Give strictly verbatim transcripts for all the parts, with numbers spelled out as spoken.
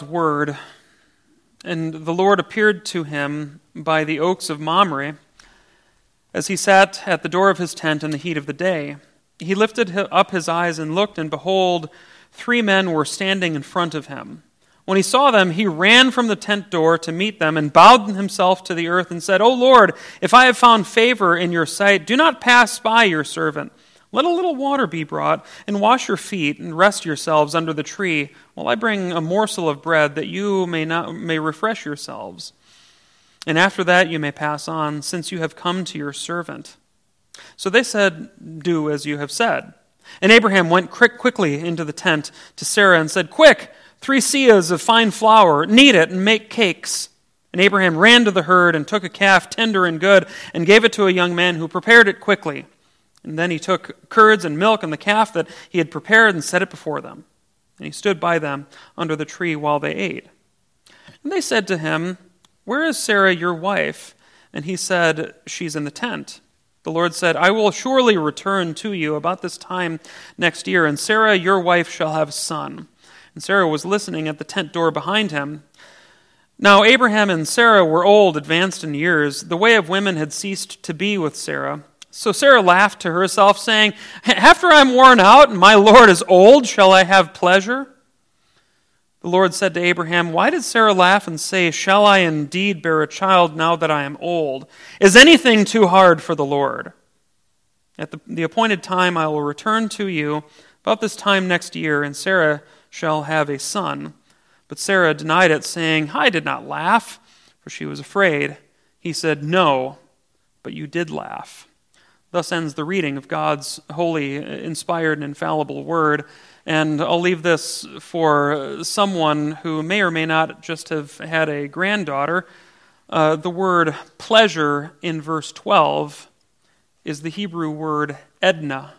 word, and the Lord appeared to him by the oaks of Mamre as he sat at the door of his tent in the heat of the day. He lifted up his eyes and looked, and behold, three men were standing in front of him. When he saw them, he ran from the tent door to meet them and bowed himself to the earth and said, "O Lord, if I have found favor in your sight, do not pass by your servant. Let a little water be brought, and wash your feet, and rest yourselves under the tree, while I bring a morsel of bread, that you may not may refresh yourselves. And after that you may pass on, since you have come to your servant." So they said, "Do as you have said." And Abraham went quick, quickly into the tent to Sarah and said, "Quick, three seahs of fine flour, knead it and make cakes." And Abraham ran to the herd and took a calf tender and good, and gave it to a young man who prepared it quickly. And then he took curds and milk and the calf that he had prepared and set it before them. And he stood by them under the tree while they ate. And they said to him, "Where is Sarah your wife?" And he said, "She's in the tent." The Lord said, "I will surely return to you about this time next year, and Sarah your wife shall have a son." And Sarah was listening at the tent door behind him. Now Abraham and Sarah were old, advanced in years. The way of women had ceased to be with Sarah. So Sarah laughed to herself, saying, "After I'm worn out and my Lord is old, shall I have pleasure?" The Lord said to Abraham, "Why did Sarah laugh and say, 'Shall I indeed bear a child now that I am old? Is anything too hard for the Lord?' At the, the appointed time I will return to you about this time next year, and Sarah shall have a son." But Sarah denied it, saying, "I did not laugh," for she was afraid. He said, "No, but you did laugh." Thus ends the reading of God's holy, inspired, and infallible word. And I'll leave this for someone who may or may not just have had a granddaughter. Uh, the word pleasure in verse twelve is the Hebrew word Edna.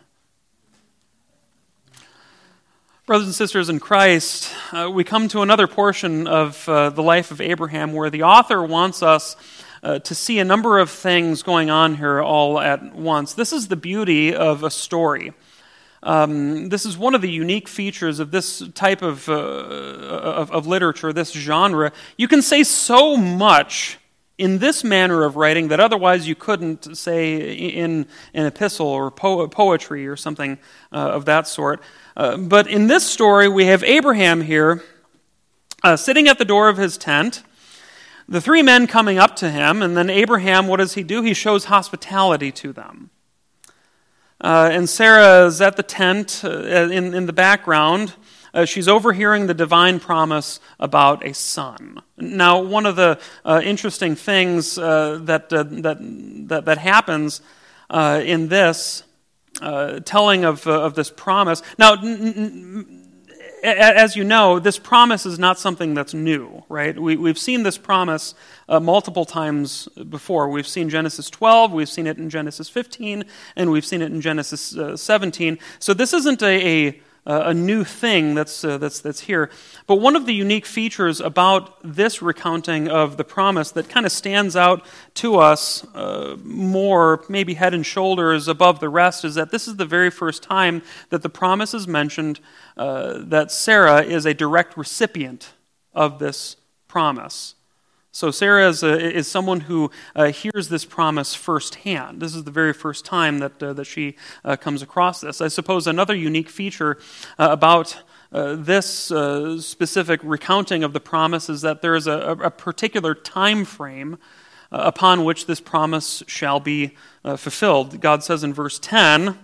Brothers and sisters in Christ, uh, we come to another portion of uh, the life of Abraham where the author wants us Uh, to see a number of things going on here all at once. This is the beauty of a story. Um, this is one of the unique features of this type of, uh, of, of literature, this genre. You can say so much in this manner of writing that otherwise you couldn't say in an epistle or po- poetry or something uh, of that sort. Uh, but in this story, we have Abraham here uh, sitting at the door of his tent, the three men coming up to him, and then Abraham, what does he do? He shows hospitality to them. Uh, and Sarah is at the tent uh, in, in the background. Uh, she's overhearing the divine promise about a son. Now, one of the uh, interesting things uh, that, uh, that, that that happens uh, in this uh, telling of, uh, of this promise. Now, n- n- as you know, this promise is not something that's new, right? We, we've seen this promise uh, multiple times before. We've seen Genesis twelve, we've seen it in Genesis fifteen, and we've seen it in Genesis uh, seventeen. So this isn't a, a, a new thing that's, uh, that's, that's here. But one of the unique features about this recounting of the promise that kind of stands out to us uh, more, maybe head and shoulders above the rest, is that this is the very first time that the promise is mentioned uh, that Sarah is a direct recipient of this promise. So Sarah is, a, is someone who uh, hears this promise firsthand. This is the very first time that, uh, that she uh, comes across this. I suppose another unique feature uh, about uh, this uh, specific recounting of the promise is that there is a, a particular time frame uh, upon which this promise shall be uh, fulfilled. God says in verse ten,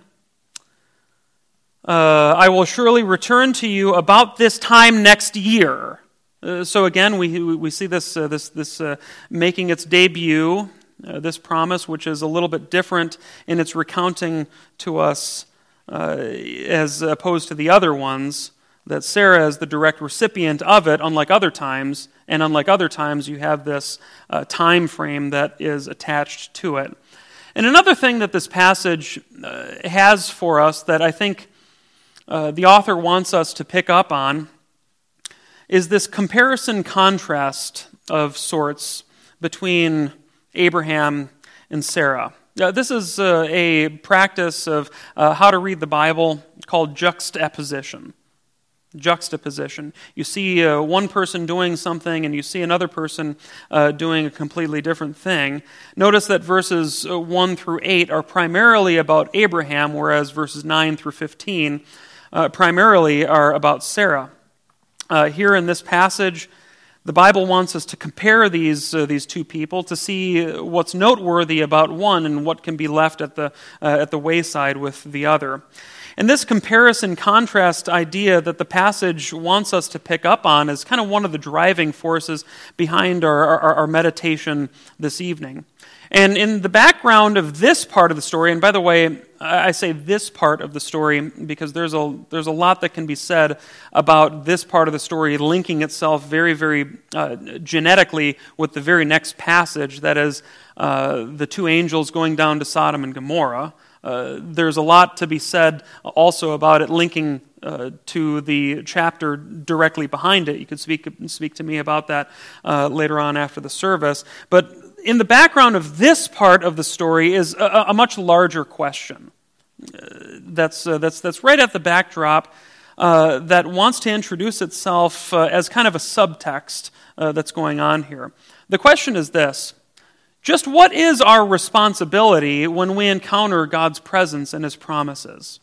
uh, "I will surely return to you about this time next year." Uh, so again, we we see this uh, this this uh, making its debut. Uh, this promise, which is a little bit different in its recounting to us, uh, as opposed to the other ones. That Sarah is the direct recipient of it, unlike other times, and unlike other times, you have this uh, time frame that is attached to it. And another thing that this passage uh, has for us that I think uh, the author wants us to pick up on is this comparison contrast of sorts between Abraham and Sarah. Uh, this is uh, a practice of uh, how to read the Bible called juxtaposition. juxtaposition. You see uh, one person doing something and you see another person uh, doing a completely different thing. Notice that verses uh, one through eight are primarily about Abraham, whereas verses nine through fifteen uh, primarily are about Sarah. Uh, here in this passage, the Bible wants us to compare these uh, these two people to see what's noteworthy about one and what can be left at the uh, at the wayside with the other. And this comparison-contrast idea that the passage wants us to pick up on is kind of one of the driving forces behind our, our, our meditation this evening. And in the background of this part of the story, and by the way, I say this part of the story because there's a there's a lot that can be said about this part of the story linking itself very, very uh, genetically with the very next passage, that is uh, the two angels going down to Sodom and Gomorrah. Uh, there's a lot to be said also about it linking uh, to the chapter directly behind it. You could speak speak to me about that uh, later on after the service. But in the background of this part of the story is a, a much larger question. Uh, that's uh, that's that's right at the backdrop uh, that wants to introduce itself uh, as kind of a subtext uh, that's going on here. The question is this. Just what is our responsibility when we encounter God's presence and His promises?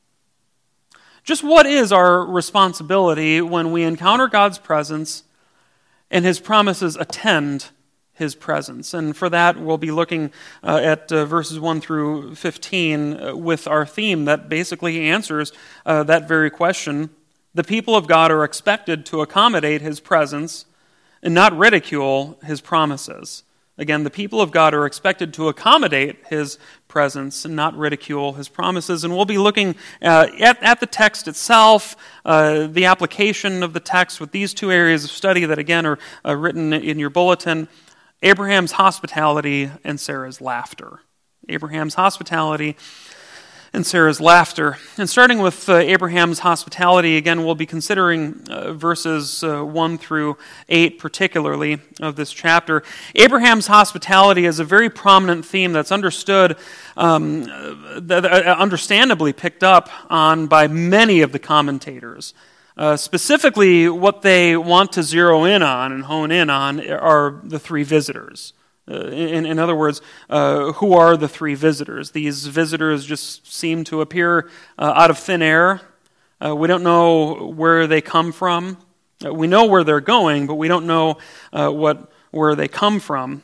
Just what is our responsibility when we encounter God's presence and His promises attend His presence? And for that, we'll be looking uh, at uh, verses one through fifteen uh, with our theme that basically answers uh, that very question. The people of God are expected to accommodate His presence and not ridicule His promises. Again, the people of God are expected to accommodate His presence and not ridicule His promises. And we'll be looking uh, at, at the text itself, uh, the application of the text with these two areas of study that, again, are uh, written in your bulletin: Abraham's hospitality and Sarah's laughter. Abraham's hospitality and Sarah's laughter. And starting with uh, Abraham's hospitality, again, we'll be considering uh, verses uh, one through eight particularly of this chapter. Abraham's hospitality is a very prominent theme that's understood, um, that, uh, understandably picked up on by many of the commentators. Uh, specifically, what they want to zero in on and hone in on are the three visitors. Uh, in, in other words, uh, who are the three visitors? These visitors just seem to appear uh, out of thin air. Uh, we don't know where they come from. Uh, we know where they're going, but we don't know uh, what where they come from.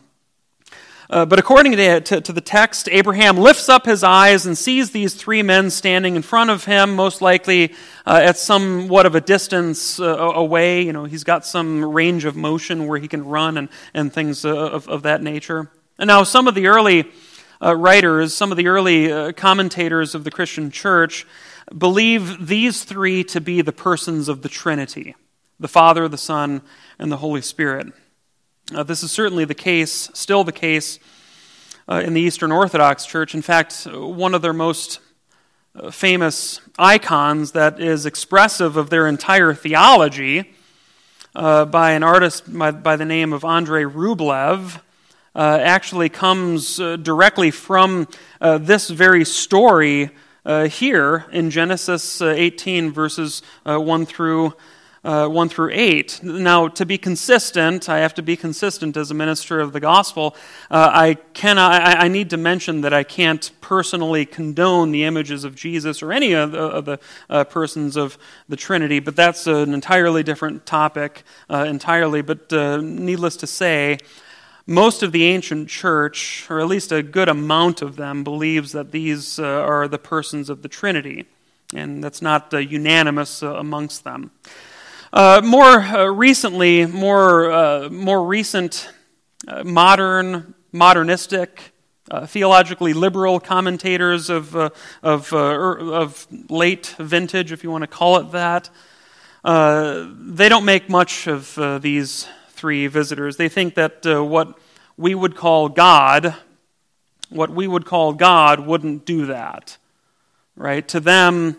Uh, but according to, to, to the text, Abraham lifts up his eyes and sees these three men standing in front of him, most likely uh, at somewhat of a distance uh, away. You know, he's got some range of motion where he can run and, and things uh, of, of that nature. And now some of the early uh, writers, some of the early uh, commentators of the Christian church believe these three to be the persons of the Trinity: the Father, the Son, and the Holy Spirit. Uh, this is certainly the case, still the case, uh, in the Eastern Orthodox Church. In fact, one of their most uh, famous icons that is expressive of their entire theology uh, by an artist by, by the name of Andrei Rublev uh, actually comes uh, directly from uh, this very story uh, here in Genesis uh, eighteen, verses uh, one through Uh, one through eight. Now, to be consistent, I have to be consistent as a minister of the gospel. Uh, I cannot. I, I need to mention that I can't personally condone the images of Jesus or any of the, of the uh, persons of the Trinity, but that's an entirely different topic uh, entirely. But uh, needless to say, most of the ancient church, or at least a good amount of them, believes that these uh, are the persons of the Trinity, and that's not uh, unanimous uh, amongst them. Uh, more uh, recently, more uh, more recent, uh, modern, modernistic, uh, theologically liberal commentators of uh, of uh, of late vintage, if you want to call it that, uh, they don't make much of uh, these three visitors. They think that uh, what we would call God, what we would call God, wouldn't do that, right? To them,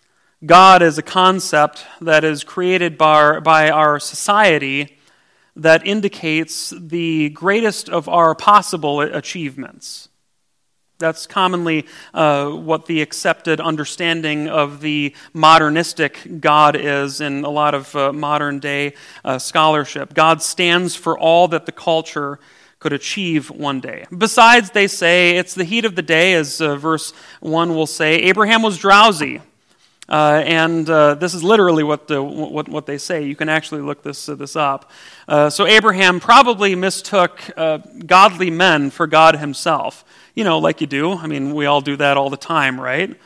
God is a concept that is created by, by our society that indicates the greatest of our possible achievements. That's commonly uh, what the accepted understanding of the modernistic God is in a lot of uh, modern-day uh, scholarship. God stands for all that the culture could achieve one day. Besides, they say, it's the heat of the day, as uh, verse one will say. Abraham was drowsy. Uh, and uh, this is literally what, the, what what they say. You can actually look this uh, this up. Uh, so Abraham probably mistook uh, godly men for God himself. You know, like you do. I mean, we all do that all the time, right?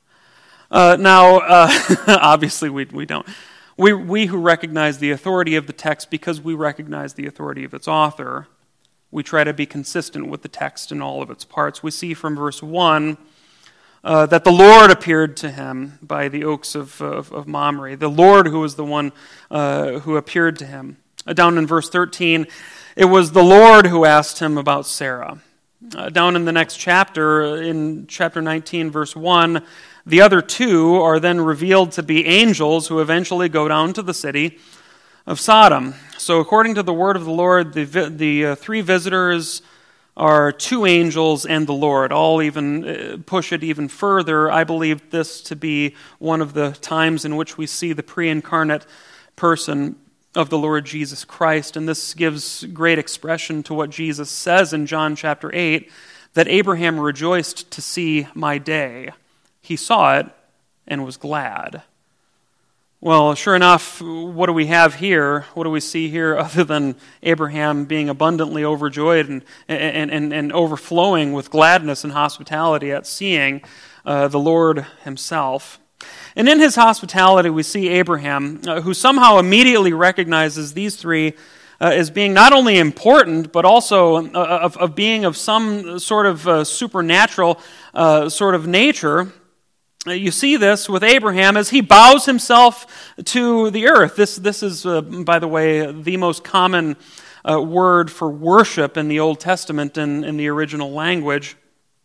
Uh, now, uh, obviously, we we don't. We we who recognize the authority of the text because we recognize the authority of its author, we try to be consistent with the text in all of its parts. We see from verse one. Uh, that the Lord appeared to him by the oaks of, of, of Mamre. The Lord who was the one uh, who appeared to him. Uh, down in verse thirteen, it was the Lord who asked him about Sarah. Uh, down in the next chapter, in chapter nineteen, verse one, the other two are then revealed to be angels who eventually go down to the city of Sodom. So according to the word of the Lord, the, the uh, three visitors are two angels and the Lord. I'll even push it even further. I believe this to be one of the times in which we see the pre-incarnate person of the Lord Jesus Christ. And this gives great expression to what Jesus says in John chapter eight, that Abraham rejoiced to see my day. He saw it and was glad. Well, sure enough, what do we have here? What do we see here other than Abraham being abundantly overjoyed and and, and, and overflowing with gladness and hospitality at seeing uh, the Lord himself? And in his hospitality, we see Abraham, uh, who somehow immediately recognizes these three uh, as being not only important, but also uh, of, of being of some sort of uh, supernatural uh, sort of nature. You see this with Abraham as he bows himself to the earth. This, this is, uh, by the way, the most common uh, word for worship in the Old Testament in, in the original language.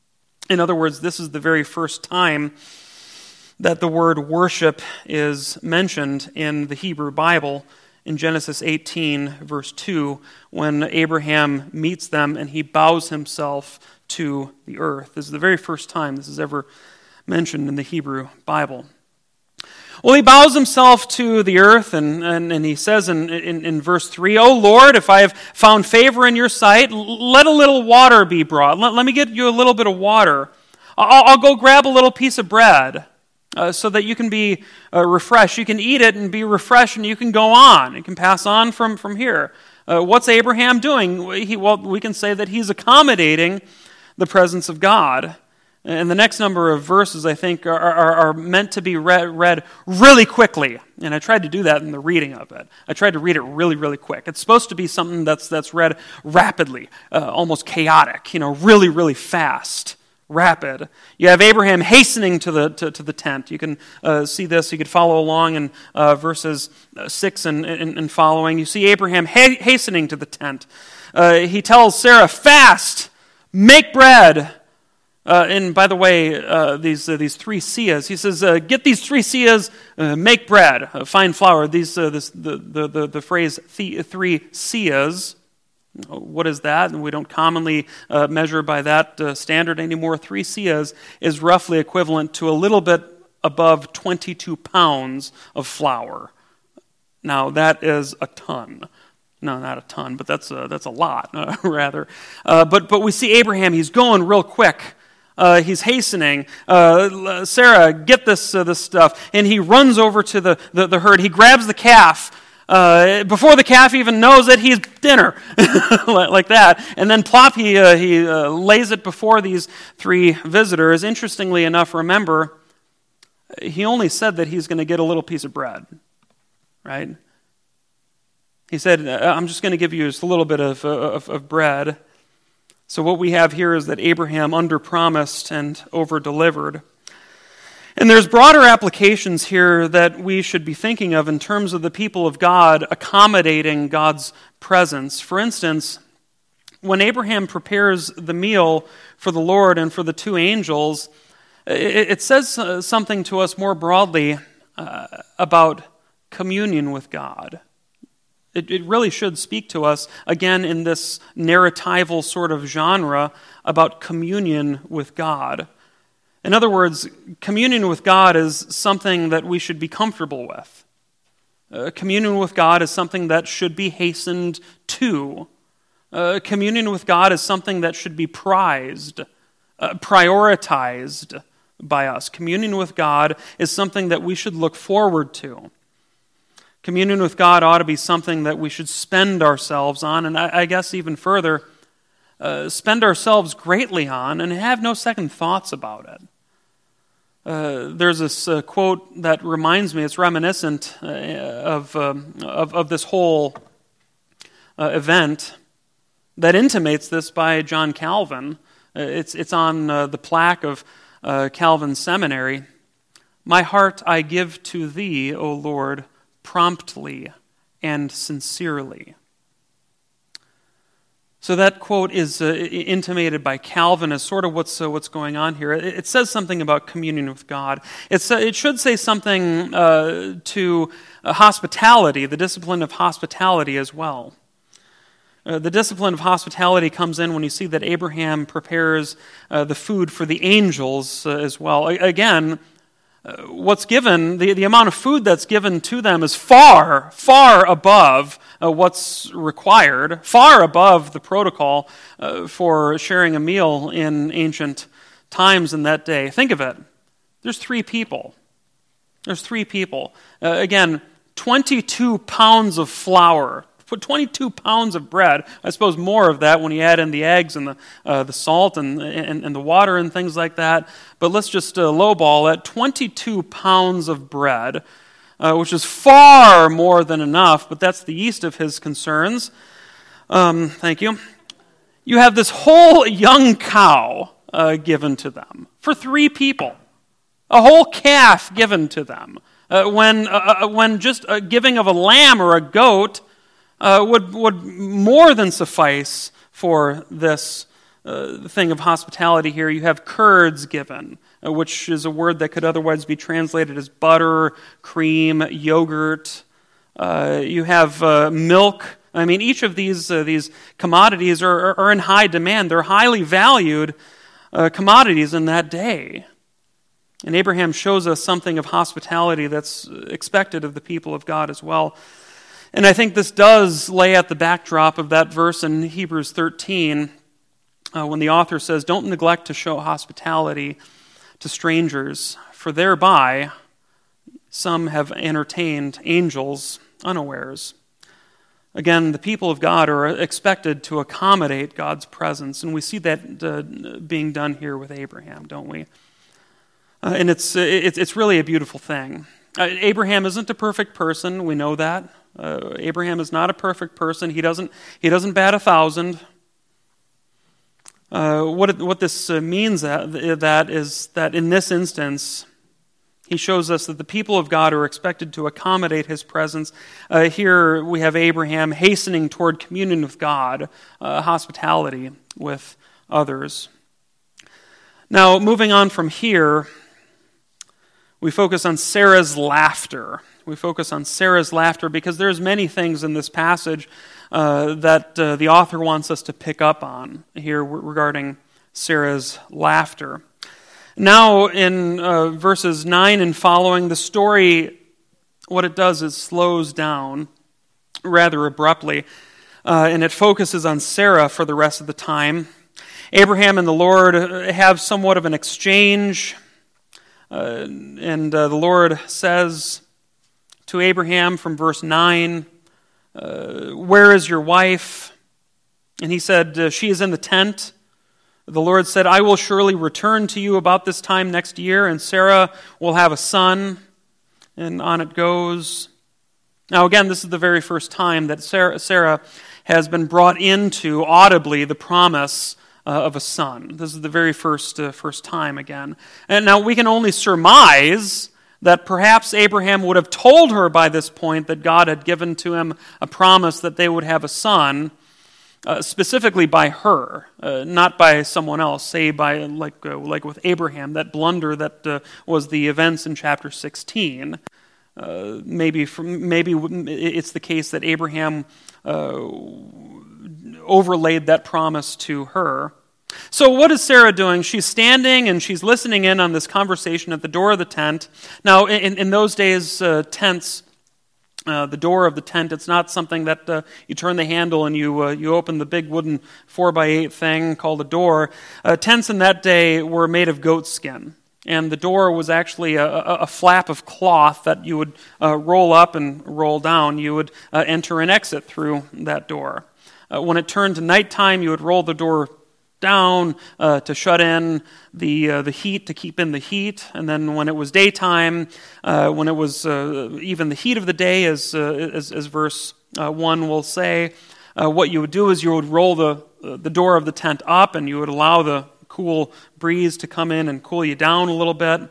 In other words, this is the very first time that the word worship is mentioned in the Hebrew Bible in Genesis eighteen, verse two, when Abraham meets them and he bows himself to the earth. This is the very first time this is ever mentioned in the Hebrew Bible. Well, he bows himself to the earth, and, and, and he says in, in, in verse three, "O Lord, if I have found favor in your sight, let a little water be brought. Let, let me get you a little bit of water. I'll, I'll go grab a little piece of bread uh, so that you can be uh, refreshed. You can eat it and be refreshed, and you can go on. You can pass on from, from here." Uh, what's Abraham doing? He, well, we can say that he's accommodating the presence of God. And the next number of verses, I think, are, are, are meant to be read, read really quickly. And I tried to do that in the reading of it. I tried to read it really, really quick. It's supposed to be something that's that's read rapidly, uh, almost chaotic, you know, really, really fast, rapid. You have Abraham hastening to the to, to the tent. You can uh, see this. You could follow along in uh, verses six and, and, and following. You see Abraham ha- hastening to the tent. Uh, he tells Sarah, "Fast, make bread." Uh, and by the way, uh, these uh, these three seahs, he says, uh, get these three seahs, uh, make bread, uh, fine flour. These uh, this, the, the, the, the phrase th- three seahs, what is that? And we don't commonly uh, measure by that uh, standard anymore. Three seahs is roughly equivalent to a little bit above twenty-two pounds of flour. Now, that is a ton. No, not a ton, but that's a, that's a lot, uh, rather. Uh, but but we see Abraham, he's going real quick. Uh, he's hastening. Uh, Sarah, get this uh, this stuff. And he runs over to the, the, the herd. He grabs the calf. Uh, before the calf even knows it, he's dinner. Like that. And then plop, he, uh, he uh, lays it before these three visitors. Interestingly enough, remember, he only said that he's going to get a little piece of bread. Right? He said, I'm just going to give you just a little bit of, of, of bread. So what we have here is that Abraham under-promised and over-delivered. And there's broader applications here that we should be thinking of in terms of the people of God accommodating God's presence. For instance, when Abraham prepares the meal for the Lord and for the two angels, it says something to us more broadly uh, about communion with God. It, it really should speak to us, again, in this narratival sort of genre about communion with God. In other words, communion with God is something that we should be comfortable with. Uh, communion with God is something that should be hastened to. Uh, communion with God is something that should be prized, uh, prioritized by us. Communion with God is something that we should look forward to. Communion with God ought to be something that we should spend ourselves on, and I, I guess even further, uh, spend ourselves greatly on and have no second thoughts about it. Uh, there's this uh, quote that reminds me, it's reminiscent uh, of, um, of, of this whole uh, event that intimates this by John Calvin. Uh, it's, it's on uh, the plaque of uh, Calvin Seminary. "My heart I give to thee, O Lord, promptly and sincerely." So that quote is uh, intimated by Calvin as sort of what's uh, what's going on here. It, it says something about communion with God. It's, uh, it should say something uh, to uh, hospitality, the discipline of hospitality as well. Uh, the discipline of hospitality comes in when you see that Abraham prepares uh, the food for the angels uh, as well. A- again, uh, what's given, the, the amount of food that's given to them is far, far above uh, what's required, far above the protocol uh, for sharing a meal in ancient times in that day. Think of it. There's three people. There's three people. Uh, again, twenty-two pounds of flour. Put twenty-two pounds of bread. I suppose more of that when you add in the eggs and the uh, the salt and, and and the water and things like that. But let's just uh, lowball it. twenty-two pounds of bread, uh, which is far more than enough. But that's the yeast of his concerns. Um, thank you. You have this whole young cow uh, given to them for three people. A whole calf given to them. Uh, when uh, when just a giving of a lamb or a goat Uh, would would more than suffice for this uh, thing of hospitality here. You have curds given, uh, which is a word that could otherwise be translated as butter, cream, yogurt. Uh, you have uh, milk. I mean, each of these uh, these commodities are, are in high demand. They're highly valued uh, commodities in that day. And Abraham shows us something of hospitality that's expected of the people of God as well. And I think this does lay at the backdrop of that verse in Hebrews thirteen uh, when the author says, "Don't neglect to show hospitality to strangers, for thereby some have entertained angels unawares." Again, the people of God are expected to accommodate God's presence, and we see that uh, being done here with Abraham, don't we? Uh, and it's, it's it's really a beautiful thing. Uh, Abraham isn't a perfect person, we know that. Uh, Abraham is not a perfect person. He doesn't he doesn't bat a thousand. Uh, what it, what this uh, means that, that is that in this instance, he shows us that the people of God are expected to accommodate his presence. Uh, here we have Abraham hastening toward communion with God, uh, hospitality with others. Now, moving on from here, we focus on Sarah's laughter. We focus on Sarah's laughter because there's many things in this passage uh, that uh, the author wants us to pick up on here regarding Sarah's laughter. Now in uh, verses nine and following, the story, what it does is slows down rather abruptly, uh, and it focuses on Sarah for the rest of the time. Abraham and the Lord have somewhat of an exchange, uh, and uh, the Lord says to Abraham from verse nine, uh, "Where is your wife?" And he said, uh, "She is in the tent." The Lord said, "I will surely return to you about this time next year, and Sarah will have a son." And on it goes. Now again, this is the very first time that Sarah, Sarah has been brought into audibly the promise uh, of a son. This is the very first, uh, first time again. And now we can only surmise that perhaps Abraham would have told her by this point that God had given to him a promise that they would have a son, uh, specifically by her, uh, not by someone else, say by like uh, like with Abraham, that blunder that uh, was the events in chapter sixteen. Uh, maybe from, maybe it's the case that Abraham uh, overlaid that promise to her. So what is Sarah doing? She's standing and she's listening in on this conversation at the door of the tent. Now, in, in those days, uh, tents, uh, the door of the tent, it's not something that uh, you turn the handle and you uh, you open the big wooden four by eight thing called a door. Uh, tents in that day were made of goat skin. And the door was actually a, a, a flap of cloth that you would uh, roll up and roll down. You would uh, enter and exit through that door. Uh, when it turned to nighttime, you would roll the door down uh, to shut in the uh, the heat, to keep in the heat. And then when it was daytime, uh, when it was uh, even the heat of the day, as uh, as, as verse uh, one will say, uh, what you would do is you would roll the uh, the door of the tent up, and you would allow the cool breeze to come in and cool you down a little bit.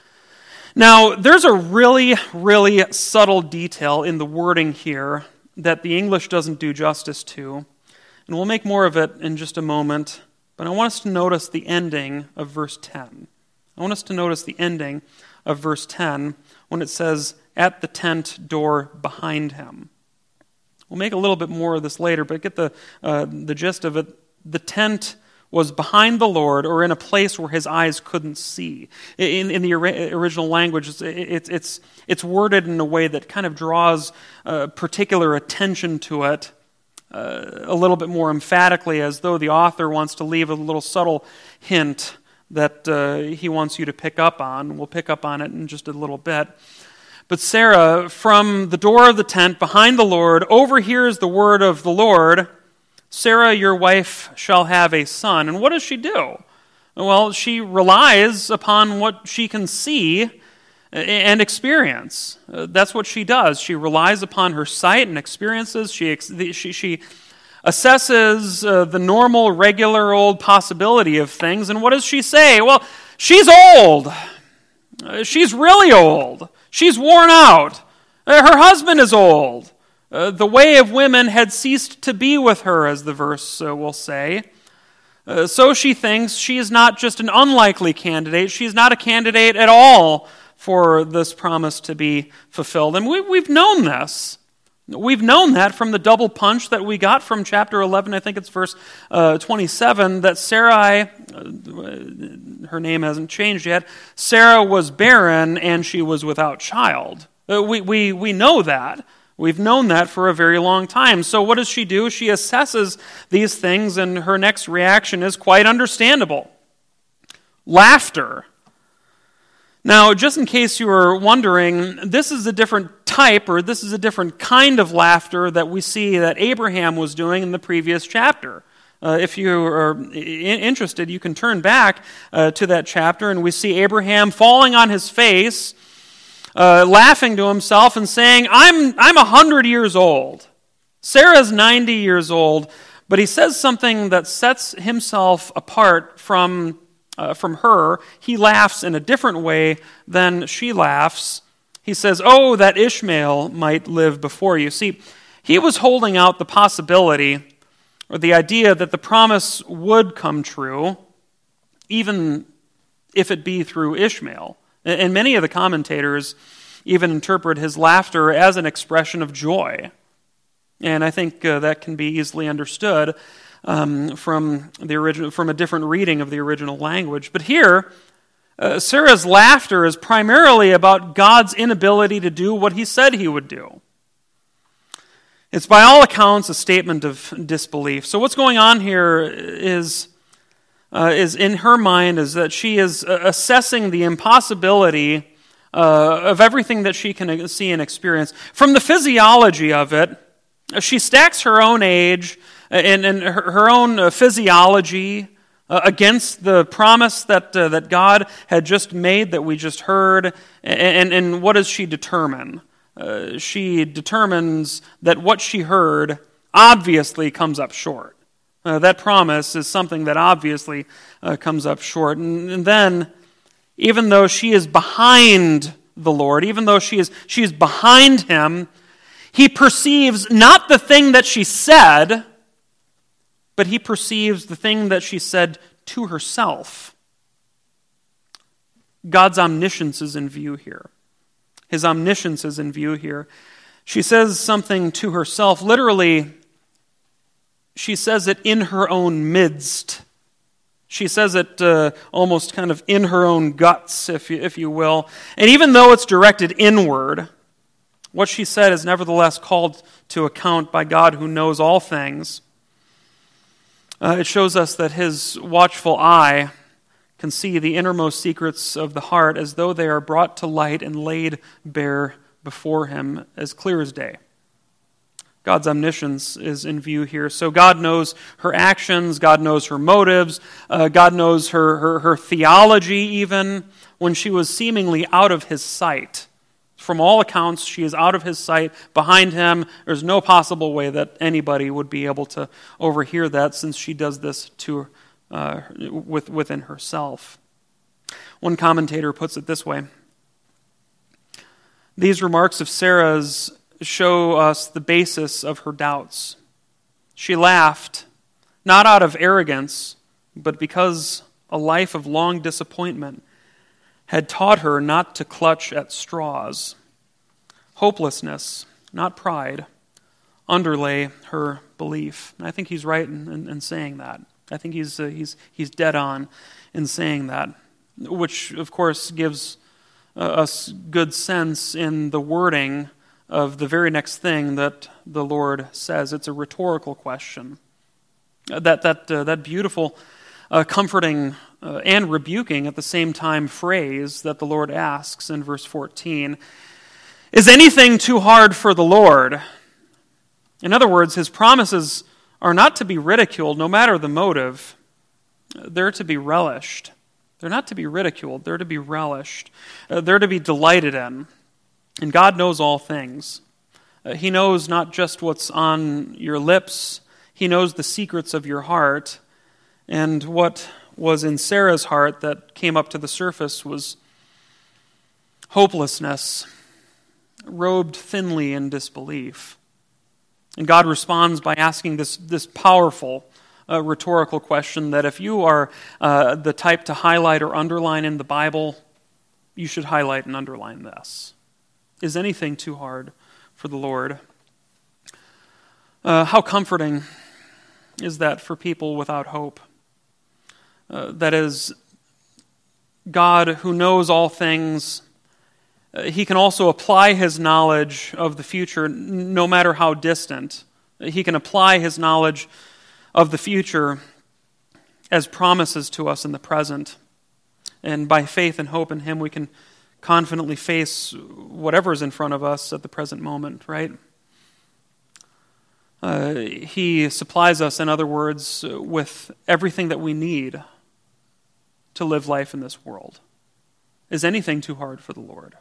Now, there's a really, really subtle detail in the wording here that the English doesn't do justice to, and we'll make more of it in just a moment, but I want us to notice the ending of verse ten. I want us to notice the ending of verse ten when it says, at the tent door behind him. We'll make a little bit more of this later, but get the uh, the gist of it. The tent was behind the Lord, or in a place where his eyes couldn't see. In, in the original language, it's, it's, it's, it's worded in a way that kind of draws uh, particular attention to it uh, a little bit more emphatically, as though the author wants to leave a little subtle hint that uh, he wants you to pick up on. We'll pick up on it in just a little bit. But Sarah, from the door of the tent behind the Lord, overhears the word of the Lord, Sarah, your wife, shall have a son. And what does she do? Well, she relies upon what she can see and experience. Uh, that's what she does. She relies upon her sight and experiences. She she, she assesses uh, the normal, regular old possibility of things. And what does she say? Well, she's old. Uh, she's really old. She's worn out. Uh, her husband is old. Uh, the way of women had ceased to be with her, as the verse uh, will say. Uh, so she thinks she is not just an unlikely candidate. She is not a candidate at all for this promise to be fulfilled. And we, we've known this. We've known that from the double punch that we got from chapter eleven, I think it's verse uh, twenty-seven, that Sarai, uh, her name hasn't changed yet, Sarah was barren and she was without child. Uh, we, we, we know that. We've known that for a very long time. So what does she do? She assesses these things, and her next reaction is quite understandable. Laughter. Now, just in case you were wondering, this is a different type, or this is a different kind of laughter that we see that Abraham was doing in the previous chapter. Uh, if you are interested, you can turn back uh, to that chapter, and we see Abraham falling on his face, Uh, laughing to himself and saying, I'm I'm a hundred years old. Sarah's ninety years old, but he says something that sets himself apart from uh, from her. He laughs in a different way than she laughs. He says, oh, that Ishmael might live before you. See, he was holding out the possibility or the idea that the promise would come true, even if it be through Ishmael. And many of the commentators even interpret his laughter as an expression of joy. And I think uh, that can be easily understood um, from the original, from a different reading of the original language. But here, uh, Sarah's laughter is primarily about God's inability to do what he said he would do. It's by all accounts a statement of disbelief. So what's going on here is... Uh, is in her mind is that she is uh, assessing the impossibility uh, of everything that she can see and experience. From the physiology of it, she stacks her own age and, and her, her own physiology uh, against the promise that uh, that God had just made, that we just heard. And, and what does she determine? Uh, she determines that what she heard obviously comes up short. Uh, that promise is something that obviously uh, comes up short. And, and then, even though she is behind the Lord, even though she is she is behind him, he perceives not the thing that she said, but he perceives the thing that she said to herself. God's omniscience is in view here. His omniscience is in view here. She says something to herself. Literally, she says it in her own midst. She says it uh, almost kind of in her own guts, if you, if you will. And even though it's directed inward, what she said is nevertheless called to account by God who knows all things. Uh, it shows us that His watchful eye can see the innermost secrets of the heart as though they are brought to light and laid bare before Him as clear as day. God's omniscience is in view here. So God knows her actions, God knows her motives, uh, God knows her, her, her theology even when she was seemingly out of His sight. From all accounts, she is out of His sight, behind Him. There's no possible way that anybody would be able to overhear that, since she does this to uh, with, within herself. One commentator puts it this way: these remarks of Sarah's show us the basis of her doubts. She laughed, not out of arrogance, but because a life of long disappointment had taught her not to clutch at straws. Hopelessness, not pride, underlay her belief. And I think he's right in, in, in saying that. I think he's uh, he's he's dead on in saying that, which of course gives uh, us good sense in the wording of the very next thing that the Lord says. It's a rhetorical question. Uh, that that uh, that beautiful, uh, comforting, uh, and rebuking at the same time phrase that the Lord asks in verse fourteen: is anything too hard for the Lord? In other words, His promises are not to be ridiculed, no matter the motive. They're to be relished. They're not to be ridiculed. They're to be relished. Uh, they're to be delighted in. And God knows all things. Uh, he knows not just what's on your lips. He knows the secrets of your heart. And what was in Sarah's heart that came up to the surface was hopelessness, robed thinly in disbelief. And God responds by asking this, this powerful uh, rhetorical question that if you are uh, the type to highlight or underline in the Bible, you should highlight and underline this. Is anything too hard for the Lord? Uh, how comforting is that for people without hope? Uh, that is, God who knows all things, uh, He can also apply His knowledge of the future, no matter how distant. He can apply His knowledge of the future as promises to us in the present. And by faith and hope in Him, we can confidently face whatever is in front of us at the present moment, right? Uh, he supplies us, in other words, with everything that we need to live life in this world. Is anything too hard for the Lord?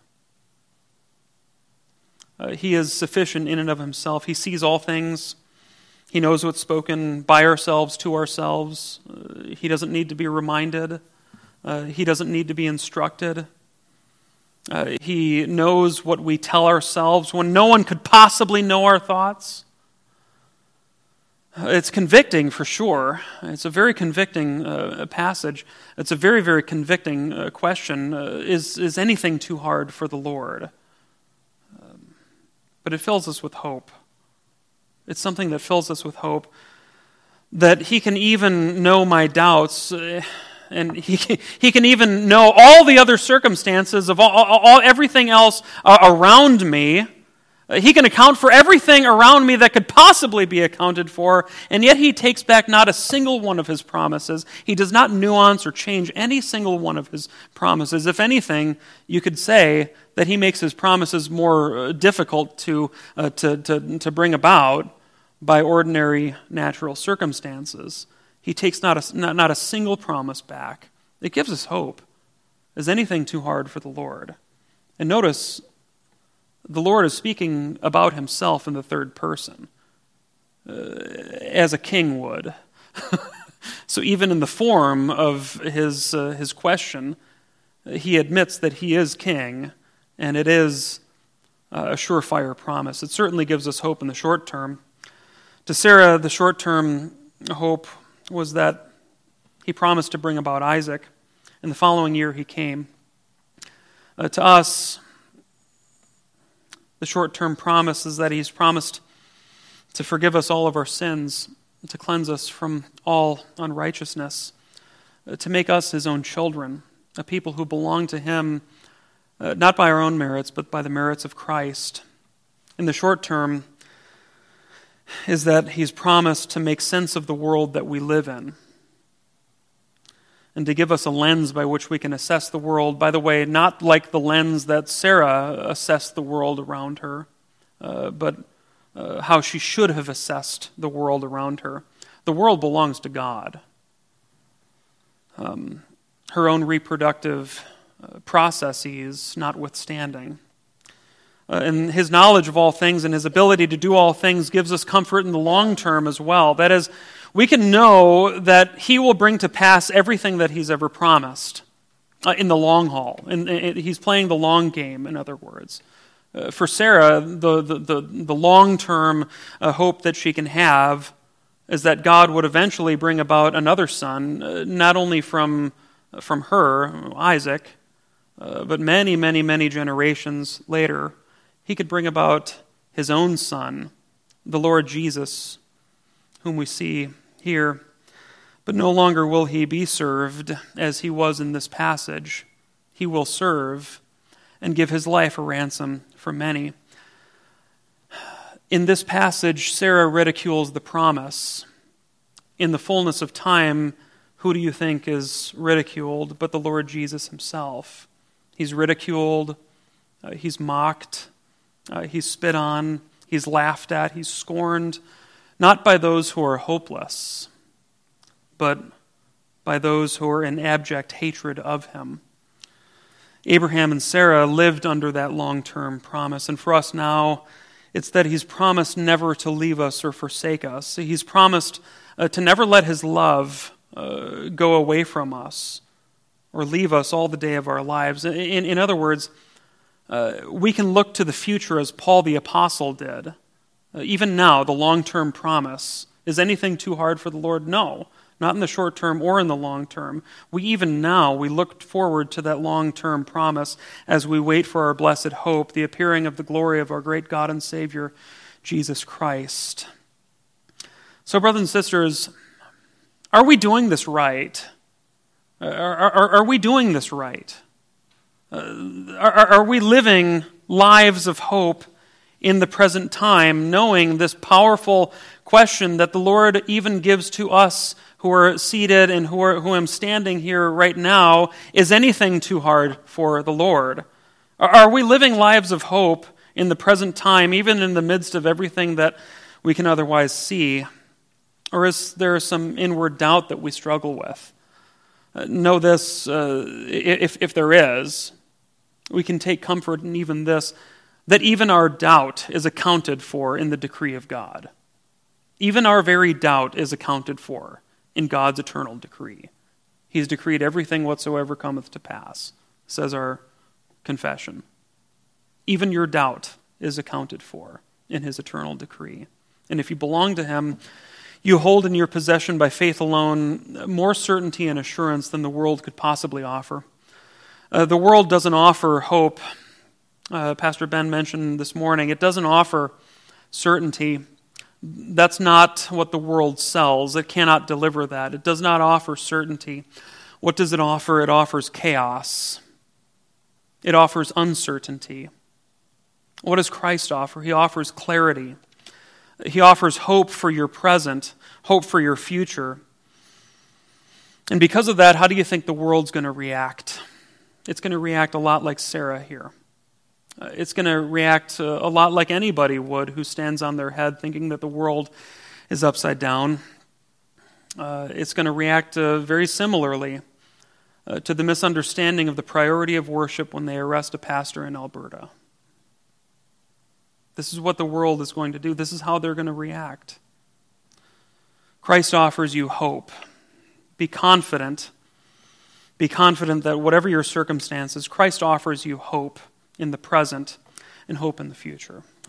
Uh, he is sufficient in and of Himself. He sees all things. He knows what's spoken by ourselves to ourselves. Uh, he doesn't need to be reminded. Uh, he doesn't need to be instructed. Uh, he knows what we tell ourselves when no one could possibly know our thoughts. Uh, it's convicting for sure. It's a very convicting uh, passage. It's a very, very convicting uh, question. Uh, is, is anything too hard for the Lord? Um, but it fills us with hope. It's something that fills us with hope that He can even know my doubts. Uh, And he can, he can even know all the other circumstances of all, all everything else uh, around me. Uh, he can account for everything around me that could possibly be accounted for, and yet He takes back not a single one of His promises. He does not nuance or change any single one of His promises. If anything, you could say that He makes His promises more uh, difficult to, uh, to, to, to bring about by ordinary natural circumstances. He takes not a, not, not a single promise back. It gives us hope. Is anything too hard for the Lord? And notice, the Lord is speaking about Himself in the third person, uh, as a king would. So even in the form of his, uh, his question, He admits that He is king, and it is uh, a surefire promise. It certainly gives us hope in the short term. To Sarah, the short-term hope was that He promised to bring about Isaac, and the following year he came. Uh, to us, The short-term promise is that he's promised to forgive us all of our sins, to cleanse us from all unrighteousness, to make us his own children, a people who belong to him, uh, not by our own merits, but by the merits of Christ. In the short term is that he's promised to make sense of the world that we live in, and to give us a lens by which we can assess the world, by the way, not like the lens that Sarah assessed the world around her, uh, but uh, how she should have assessed the world around her. The world belongs to God. Um, her own reproductive uh, processes notwithstanding. Uh, and his knowledge of all things and his ability to do all things gives us comfort in the long term as well. That is, we can know that he will bring to pass everything that he's ever promised uh, in the long haul. And, and he's playing the long game, in other words. Uh, for Sarah, the, the, the, the long-term uh, hope that she can have is that God would eventually bring about another son, uh, not only from, from her, Isaac, uh, but many, many, many generations later. He could bring about his own son, the Lord Jesus, whom we see here. But no longer will he be served as he was in this passage. He will serve and give his life a ransom for many. In this passage, Sarah ridicules the promise. In the fullness of time, who do you think is ridiculed but the Lord Jesus himself? He's ridiculed, uh, he's mocked, uh, he's spit on, he's laughed at, he's scorned, not by those who are hopeless, but by those who are in abject hatred of him. Abraham and Sarah lived under that long-term promise, and for us now, it's that he's promised never to leave us or forsake us. He's promised uh, to never let his love uh, go away from us or leave us all the day of our lives. In, in other words, uh, we can look to the future as Paul the Apostle did. Uh, even now, the long-term promise. Is anything too hard for the Lord? No. Not in the short term or in the long term. We even now, we look forward to that long-term promise as we wait for our blessed hope, the appearing of the glory of our great God and Savior, Jesus Christ. So, brothers and sisters, are we doing this right? Are, are, are we doing this right? Uh, are, are we living lives of hope in the present time, knowing this powerful question that the Lord even gives to us who are seated and who are who am standing here right now? Is anything too hard for the Lord? Are we living lives of hope in the present time, even in the midst of everything that we can otherwise see? Or is there some inward doubt that we struggle with? Uh, know this, uh, if, if there is, we can take comfort in even this, that even our doubt is accounted for in the decree of God. Even our very doubt is accounted for in God's eternal decree. He's decreed everything whatsoever cometh to pass, says our confession. Even your doubt is accounted for in his eternal decree. And if you belong to him, you hold in your possession by faith alone more certainty and assurance than the world could possibly offer. Uh, the world doesn't offer hope. Uh, Pastor Ben mentioned this morning, it doesn't offer certainty. That's not what the world sells. It cannot deliver that. It does not offer certainty. What does it offer? It offers chaos. It offers uncertainty. What does Christ offer? He offers clarity. He offers hope for your present, hope for your future. And because of that, how do you think the world's going to react? It's going to react a lot like Sarah here. Uh, it's going to react uh, a lot like anybody would who stands on their head thinking that the world is upside down. Uh, it's going to react uh, very similarly uh, to the misunderstanding of the priority of worship when they arrest a pastor in Alberta. This is what the world is going to do. This is how they're going to react. Christ offers you hope. Be confident. Be confident that whatever your circumstances, Christ offers you hope in the present and hope in the future.